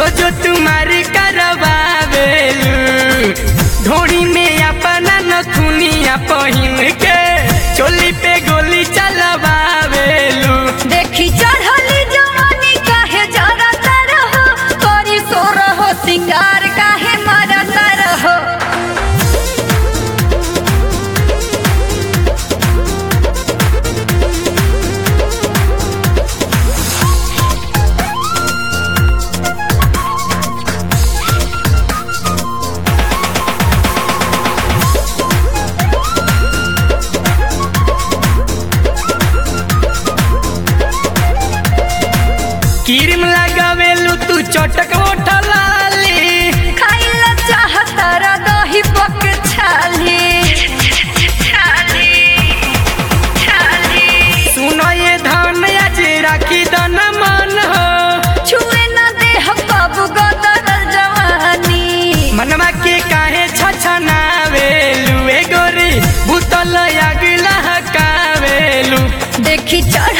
रोजो तुम्हारी करवावेलू ढोड़ी में अपना नथुनिया पहिन के चोली पे गोली चलवावेलू। देखी चढ़ली जवानी काहे जरता रहो, करी सो रहो सिंगार काहे मरता रहो। क्रीम लगावेलू तू चटक उठलाली, खाइला चाहता रा दही पक छाली। सुनो ये धन आज राखी दन मन हो, छुए न देह बाबू गदर जवानी। मनवा के काहे छछनावेलू ए गोरी भूतल अगला हकावेलू। देखी चढ़